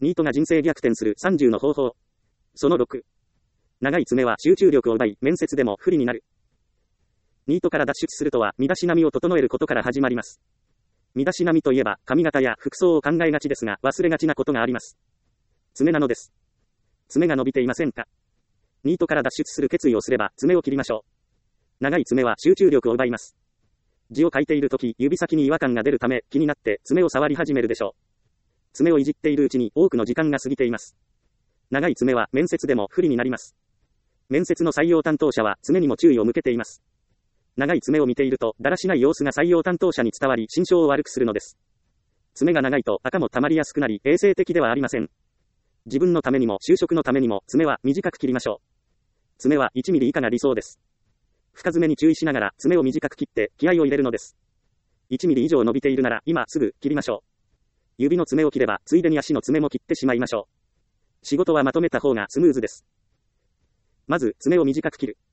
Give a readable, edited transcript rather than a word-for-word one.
ニートが人生逆転する30の方法。その6。長い爪は集中力を奪い、面接でも不利になる。ニートから脱出するとは、身だしなみを整えることから始まります。身だしなみといえば、髪型や服装を考えがちですが、忘れがちなことがあります。爪なのです。爪が伸びていませんか？ニートから脱出する決意をすれば、爪を切りましょう。長い爪は集中力を奪います。字を書いているとき、指先に違和感が出るため、気になって爪を触り始めるでしょう。爪をいじっているうちに多くの時間が過ぎています。長い爪は面接でも不利になります。面接の採用担当者は常にも注意を向けています。長い爪を見ていると、だらしない様子が採用担当者に伝わり、心象を悪くするのです。爪が長いと赤も溜まりやすくなり、衛生的ではありません。自分のためにも就職のためにも爪は短く切りましょう。爪は1ミリ以下が理想です。深爪に注意しながら爪を短く切って気合を入れるのです。1ミリ以上伸びているなら今すぐ切りましょう。指の爪を切ればついでに足の爪も切ってしまいましょう。仕事はまとめた方がスムーズです。まず爪を短く切る。